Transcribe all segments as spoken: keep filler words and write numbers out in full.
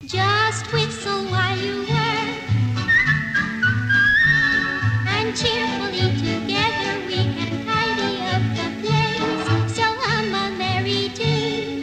Just whistle while you work, and cheerfully together we can tidy up the place. So hum a merry tune.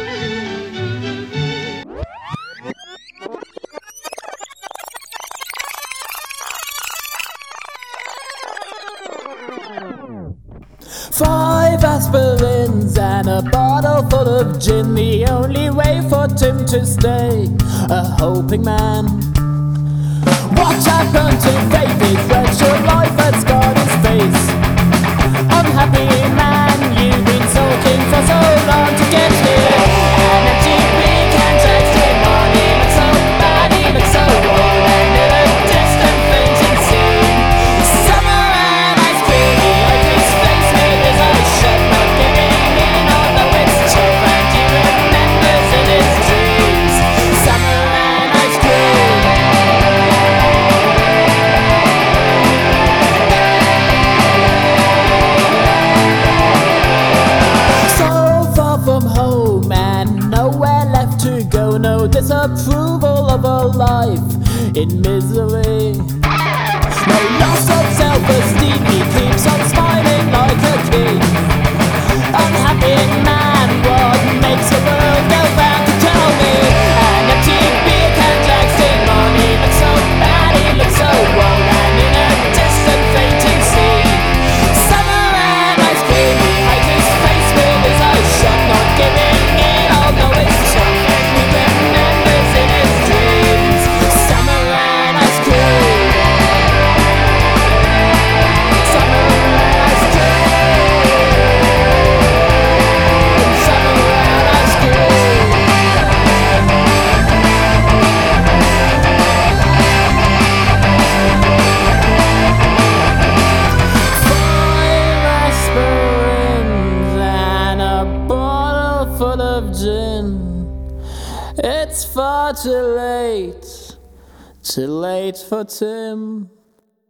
Five aspirins and a bottle full of gin, the only way for Tim to stay a hoping man. What happened to faith? His wretched life had scarred his face. Unhappy man, you've been sulking for so long to get here. An empty beer can tax him on. He looks so bad, he looks so old, and in a distant fainting scene. Summer and ice cream, he hides his face with his eyes shut, not giving in, although it's tough, and he remembers in his dreams. Summer and ice cream. So far from home and nowhere left to go, no disapproval of a life in misery. No loss of self-esteem, he keeps on smiling like a king. Unhappy man, what makes the world go round to tell me? An empty beer can tax him on. He looks so bad, he looks so old, and in a distant fainting scene. Summer and ice cream, he hides his face with his eyes shut, not giving in, although it's tough, and he remembers in his dreams. Summer and ice cream. Summer and ice cream. Summer and ice cream. Five aspirins and a bottle full of gin. It's far too late, too late for Tim.